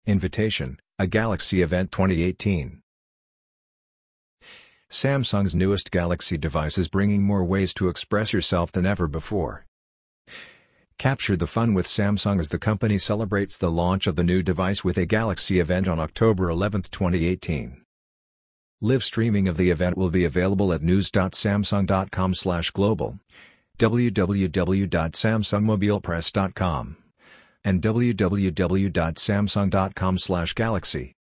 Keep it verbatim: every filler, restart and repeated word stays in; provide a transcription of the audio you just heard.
Invitation, a Galaxy Event twenty eighteen. Samsung's newest Galaxy device is bringing more ways to express yourself than ever before. Capture the fun with Samsung as the company celebrates the launch of the new device with a Galaxy event on October eleventh twenty eighteen. Live streaming of the event will be available at news dot samsung dot com slash global, w w w dot samsung mobile press dot com, and w w w dot samsung dot com slash galaxy.